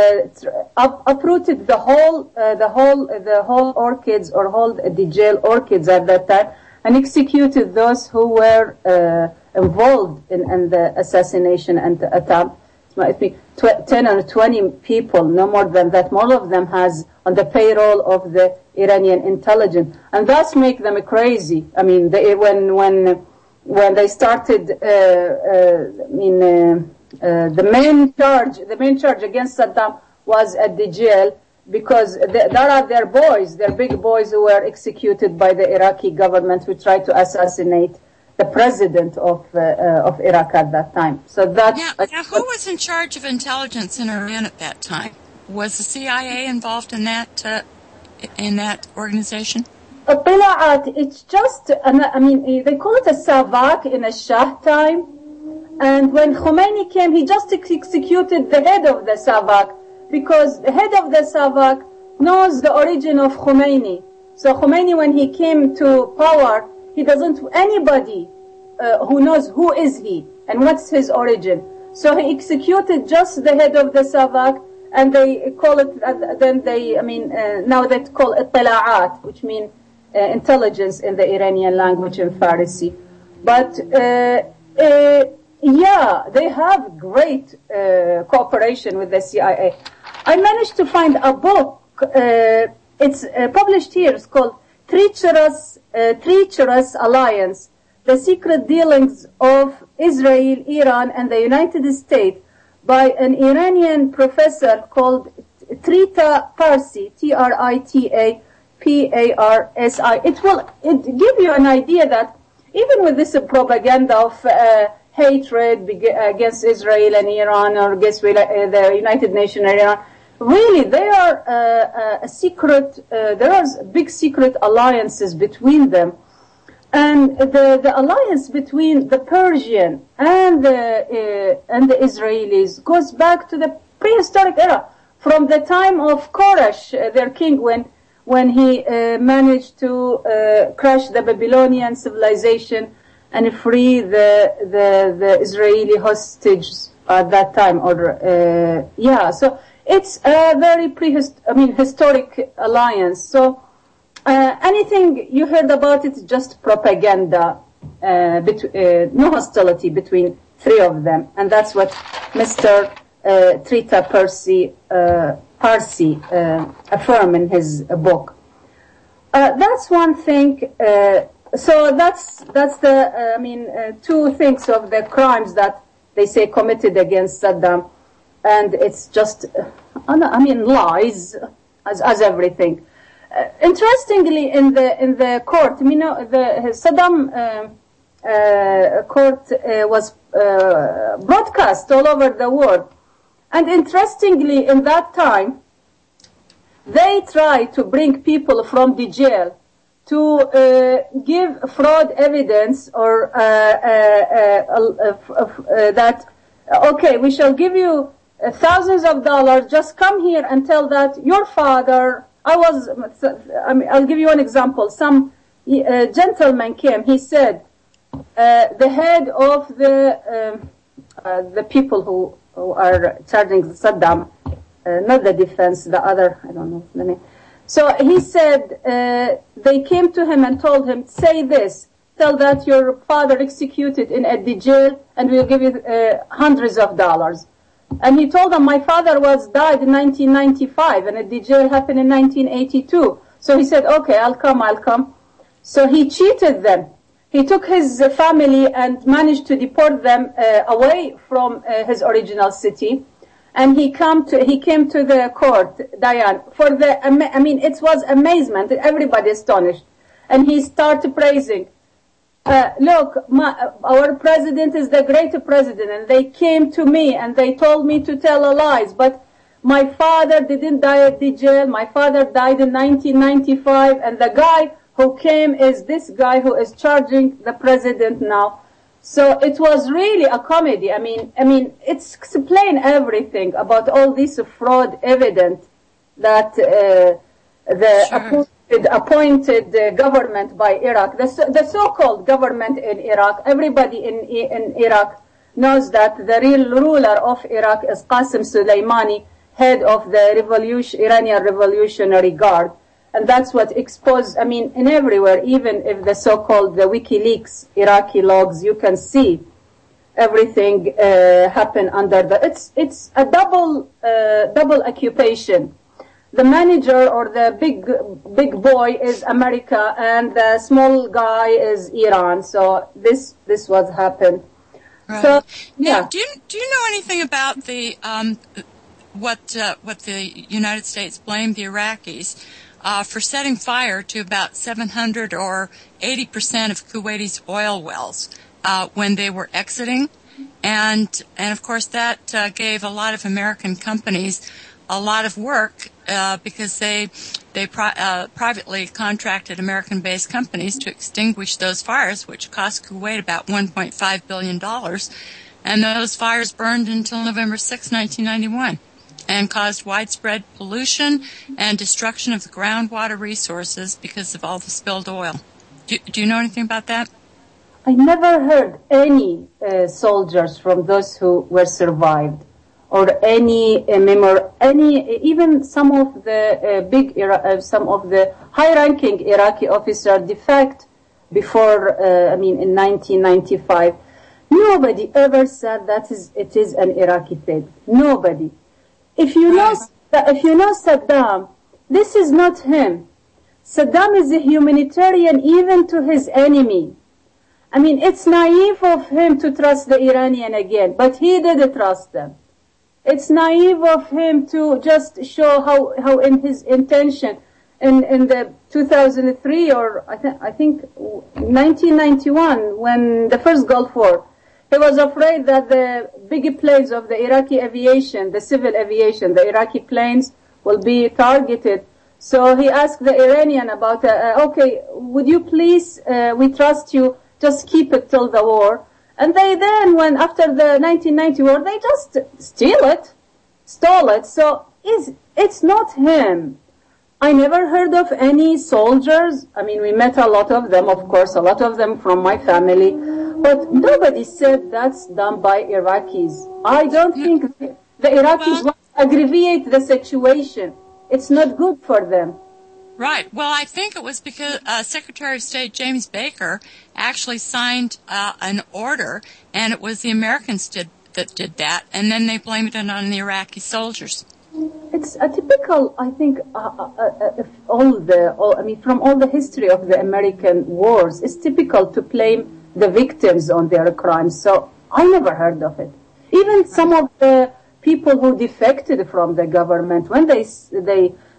up, uprooted the whole, uh, the whole, the whole orchids or whole the jail orchids at that time, and executed those who were uh, involved in, in the assassination and the attempt. I think ten or twenty people, no more than that. More of them has on the payroll of the Iranian intelligence, and that's make them crazy. I mean, they, when when. When they started, uh, uh, I mean, uh, uh, the main charge, the main charge against Saddam was at the jail because they, there are their boys, their big boys who were executed by the Iraqi government who tried to assassinate the president of uh, uh, of Iraq at that time. So that.
Yeah. Now, who was in charge of intelligence in Iran at that time? Was the C I A involved in that uh, in that organization?
Ittila'at, it's just, I mean, they call it a Savak in a Shah time. And when Khomeini came, he just executed the head of the Savak, because the head of the Savak knows the origin of Khomeini. So Khomeini, when he came to power, he doesn't, anybody uh, who knows who is he and what's his origin. So he executed just the head of the Savak, and they call it, uh, then they, I mean, uh, now they call it Ittila'at, which means Uh, intelligence in the Iranian language in Farsi. But, uh, uh, yeah, they have great uh, cooperation with the C I A. I managed to find a book, uh, it's uh, published here, it's called Treacherous, uh, Treacherous Alliance, The Secret Dealings of Israel, Iran, and the United States, by an Iranian professor called Trita Parsi, T R I T A P A R S I. It will it give you an idea that even with this uh, propaganda of uh, hatred against Israel and Iran, or against uh, the United Nations and Iran, really they are uh, uh, a secret, uh, there are big secret alliances between them. And the, the alliance between the Persian and the, uh, and the Israelis goes back to the prehistoric era, from the time of Koresh, uh, their king, when when he uh, managed to uh, crush the Babylonian civilization and free the the, the Israeli hostages at that time. Or uh, yeah, so it's a very prehist- I mean historic alliance. So uh, anything you heard about it is just propaganda. Uh, bet- uh, no hostility between three of them, and that's what Mister Uh, Trita Parsi. Uh, Parsi uh, affirm in his uh, book. Uh, that's one thing. Uh, so that's that's the uh, I mean uh, two things of the crimes that they say committed against Saddam, and it's just uh, I mean lies as as everything. uh, interestingly, in the in the court, you know, the Saddam uh, uh, court uh, was uh, broadcast all over the world, and interestingly, in that time, they tried to bring people from the jail to uh, give fraud evidence or uh, uh, uh, uh, uh, that, okay, we shall give you uh, thousands of dollars, just come here and tell that your father, I was, I mean, I'll give you an example. Some uh, gentleman came, he said, uh, the head of the, uh, uh, the people who, who are charging Saddam, uh, not the defense, the other, I don't know the name. So he said, uh, they came to him and told him, say this, tell that your father executed in at the jail and we'll give you uh, hundreds of dollars. And he told them, my father was died in nineteen ninety-five and at the jail happened in nineteen eighty-two. So he said, okay, I'll come, I'll come. So he cheated them. He took his uh, family and managed to deport them uh, away from uh, his original city. And he come to, he came to the court, Diane, for the, I mean, it was amazement, everybody astonished. And he started praising, uh, look, my, our president is the great president, and they came to me and they told me to tell lies, but my father didn't die at the jail, my father died in nineteen ninety-five, and the guy who came is this guy who is charging the president now. So it was really a comedy. I mean, I mean, it's explain everything about all this fraud evidence that uh, the sure. appointed, appointed uh, government by Iraq, the, the so-called government in Iraq, everybody in in Iraq knows that the real ruler of Iraq is Qasem Soleimani, head of the revolution, Iranian Revolutionary Guard. And that's what exposed, I mean, in everywhere, even if the so-called the WikiLeaks Iraqi logs, you can see everything uh, happen under the, it's, it's a double, uh, double occupation. The manager or the big, big boy is America and the small guy is Iran. So this, this was happened.
Right.
So,
yeah.
Now,
do you, do you know anything about the, um, what, uh, what the United States blamed the Iraqis Uh, for setting fire to about seven hundred or eighty percent of Kuwaiti's oil wells uh, when they were exiting, and and of course that uh, gave a lot of American companies a lot of work uh, because they they pri- uh, privately contracted American-based companies to extinguish those fires, which cost Kuwait about one point five billion dollars, and those fires burned until November sixth, nineteen ninety-one. And caused widespread pollution and destruction of the groundwater resources because of all the spilled oil. Do, do you know anything about that?
I never heard any uh, soldiers from those who were survived, or any uh, memor, any even some of the uh, big, Ira- uh, some of the high-ranking Iraqi officers defect before. Uh, I mean, in nineteen ninety-five, nobody ever said that is it is an Iraqi thing. Nobody. If you know, if you know Saddam, this is not him. Saddam is a humanitarian even to his enemy. I mean, it's naive of him to trust the Iranian again, but he did trust them. It's naive of him to just show how, how in his intention in, in the two thousand three or I, th- I think nineteen ninety-one when the first Gulf War, he was afraid that the big planes of the Iraqi aviation, the civil aviation, the Iraqi planes will be targeted. So he asked the Iranian about, uh, uh, okay, would you please, uh, we trust you, just keep it till the war. And they then, when after the nineteen ninety war, they just steal it, stole it. So it's, it's not him. I never heard of any soldiers. I mean, we met a lot of them, of course, a lot of them from my family. But nobody said that's done by Iraqis. I don't think the Iraqis want to aggravate the situation. It's not good for them.
Right. Well, I think it was because uh, Secretary of State James Baker actually signed uh, an order, and it was the Americans did, that did that, and then they blamed it on the Iraqi soldiers.
It's a typical, I think, uh, uh, uh, if all the, all, I mean, from all the history of the American wars, it's typical to blame the victims on their crimes. So I never heard of it. Even some of the people who defected from the government, when they they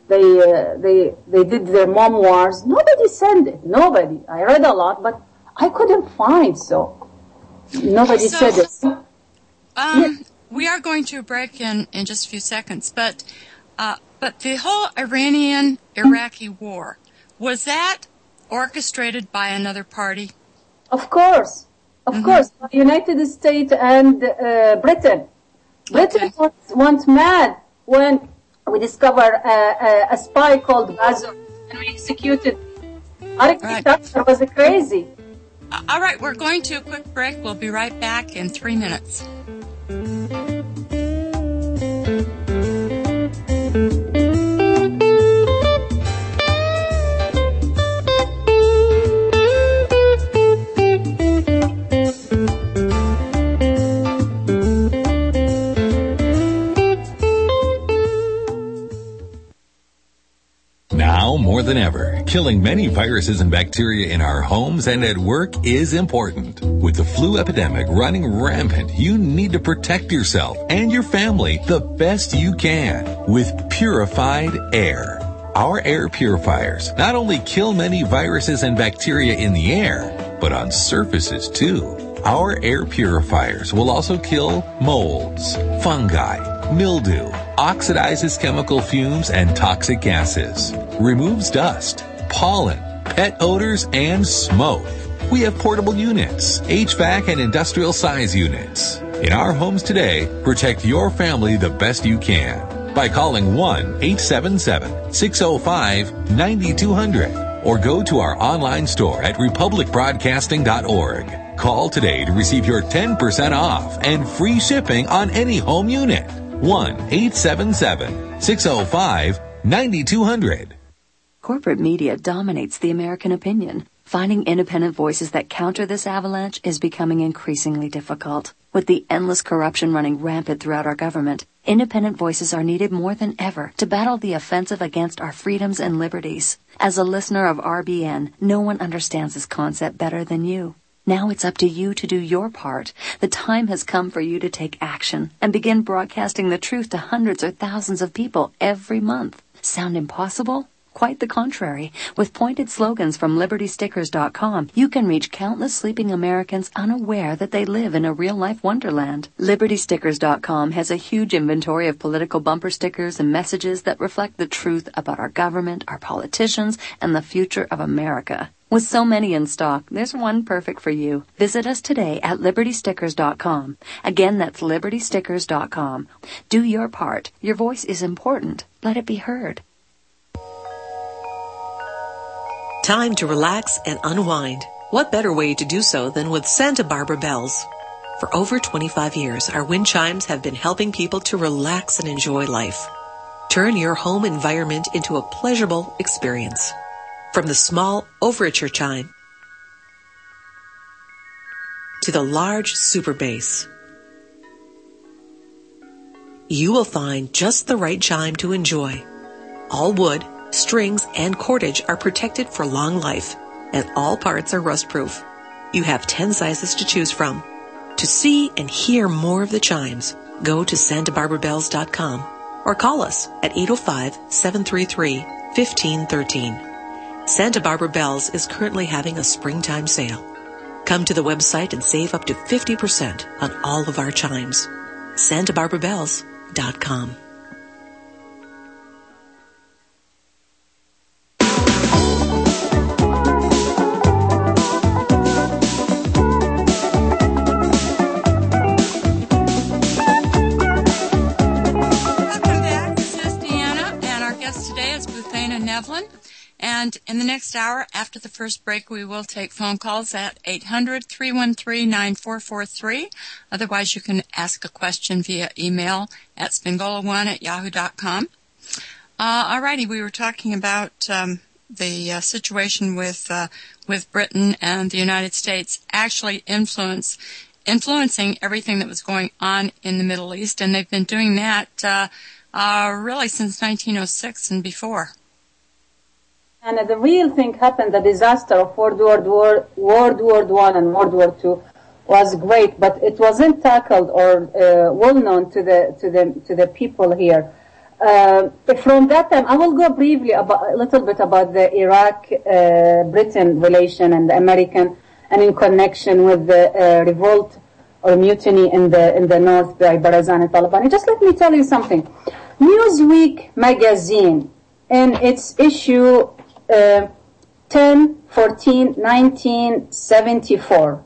they uh, they they did their memoirs. Nobody sent it. Nobody. I read a lot, but I couldn't find. So nobody
so,
said it.
Um,
yeah.
We are going to a break in, in just a few seconds, but uh, but the whole Iranian-Iraqi war, was that orchestrated by another party?
Of course, of mm-hmm. course, the United States and uh, Britain. Britain okay. went mad when we discovered uh, uh, a spy called Bazoum, and we executed. Our dictator was crazy.
All right, we're going to a quick break. We'll be right back in three minutes.
Now more than ever, killing many viruses and bacteria in our homes and at work is important. With the flu epidemic running rampant, you need to protect yourself and your family the best you can with purified air. Our air purifiers not only kill many viruses and bacteria in the air, but on surfaces too. Our air purifiers will also kill molds, fungi, mildew, oxidizes chemical fumes and toxic gases, removes dust, pollen, pet odors, and smoke. We have portable units, H V A C and industrial size units. In our homes today, protect your family the best you can by calling one eight seven seven, six oh five, nine two hundred or go to our online store at republic broadcasting dot org. Call today to receive your ten percent off and free shipping on any home unit. one eight seven seven, six oh five, nine two hundred.
Corporate media dominates the American opinion. Finding independent voices that counter this avalanche is becoming increasingly difficult. With the endless corruption running rampant throughout our government, independent voices are needed more than ever to battle the offensive against our freedoms and liberties. As a listener of R B N, no one understands this concept better than you. Now it's up to you to do your part. The time has come for you to take action and begin broadcasting the truth to hundreds or thousands of people every month. Sound impossible? Quite the contrary. With pointed slogans from liberty stickers dot com, you can reach countless sleeping Americans unaware that they live in a real-life wonderland. liberty stickers dot com has a huge inventory of political bumper stickers and messages that reflect the truth about our government, our politicians, and the future of America. With so many in stock, there's one perfect for you. Visit us today at liberty stickers dot com. Again, that's liberty stickers dot com. Do your part. Your voice is important. Let it be heard.
Time to relax and unwind. What better way to do so than with Santa Barbara Bells? For over twenty-five years, our wind chimes have been helping people to relax and enjoy life. Turn your home environment into a pleasurable experience. From the small overture chime to the large super bass, you will find just the right chime to enjoy. All wood, strings, and cordage are protected for long life, and all parts are rust-proof. You have ten sizes to choose from. To see and hear more of the chimes, go to santa barbara bells dot com or call us at eight oh five, seven three three, one five one three. Santa Barbara Bells is currently having a springtime sale. Come to the website and save up to fifty percent on all of our chimes. santa barbara bells dot com.
And in the next hour, after the first break, we will take phone calls at eight hundred, three one three, nine four four three. Otherwise, you can ask a question via email at spingola one at yahoo dot com. Uh, alrighty, we were talking about um, the uh, situation with uh, with Britain and the United States actually influence influencing everything that was going on in the Middle East, and they've been doing that uh, uh, really since nineteen oh six and before.
And the real thing happened, the disaster of World War War, World War One and World War Two was great, but it wasn't tackled or uh, well known to the to the to the people here. Uh, from that time, I will go briefly about a little bit about the Iraq-Britain uh, relation and the American, and in connection with the uh, revolt or mutiny in the in the north by Barazan and Taliban. And just let me tell you something. Newsweek magazine, in its issue uh, ten fourteen nineteen seventy-four,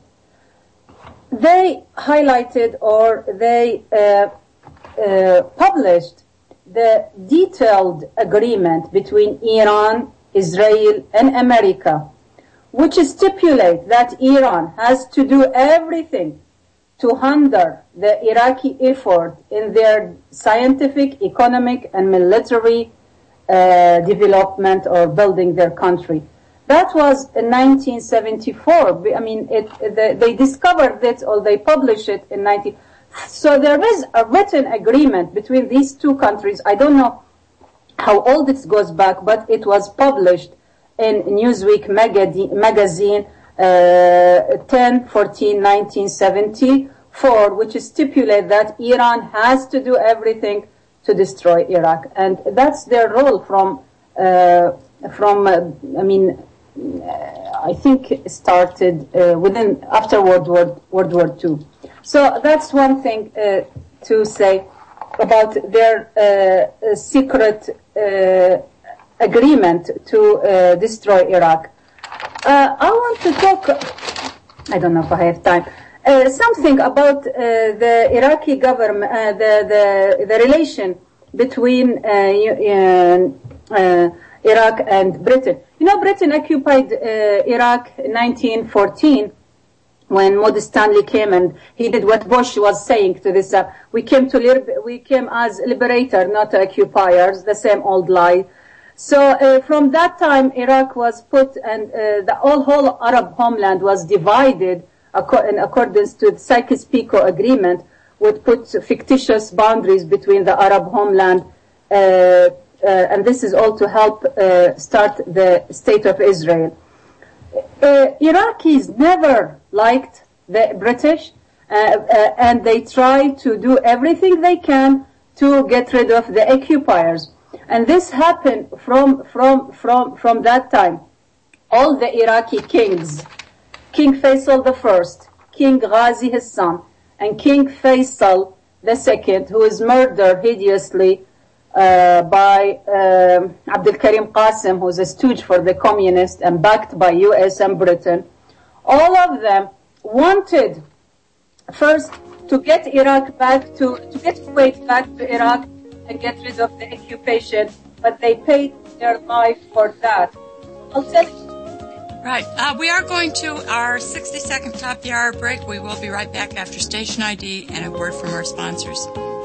they highlighted or they uh, uh, published the detailed agreement between Iran, Israel, and America, which stipulate that Iran has to do everything to hinder the Iraqi effort in their scientific, economic, and military uh, development or building their country. That was in nineteen seventy-four. I mean, it, the, they discovered it or they published it in nineteen. So there is a written agreement between these two countries. I don't know how old it goes back, but it was published in Newsweek magazine uh, ten fourteen nineteen seventy-four, which stipulates that Iran has to do everything to destroy Iraq, and that's their role from uh, from uh, I mean uh, I think it started uh, within after World War World War Two. So that's one thing uh, to say about their uh, secret uh, agreement to uh, destroy Iraq. Uh, I want to talk, I don't know if I have time, uh, something about uh, the Iraqi government, uh, the, the, the relation between uh, uh, Iraq and Britain. You know, Britain occupied uh, Iraq in nineteen fourteen. When Modi Stanley came and he did what Bush was saying to this, uh, we came to liber- we came as liberator, not occupiers, the same old lie. So uh, from that time, Iraq was put, and uh, the whole, whole Arab homeland was divided ac- in accordance to the Sykes-Picot agreement, would put fictitious boundaries between the Arab homeland, uh, uh, and this is all to help uh, start the state of Israel. Uh, Iraqis never liked the British, uh, uh, and they try to do everything they can to get rid of the occupiers. And this happened from from from from that time. All the Iraqi kings, King Faisal the First, King Ghazi his son, and King Faisal the Second, who is murdered hideously uh, by um, Abdul Karim Qasim, who is a stooge for the communists and backed by U S and Britain. All of them wanted first to get Iraq back to, to get Kuwait back to Iraq and get rid of the occupation, but they paid their life for that. I'll tell you.
Right. Uh, we are going to our sixty second top of the hour break. We will be right back after station I D and a word from our sponsors.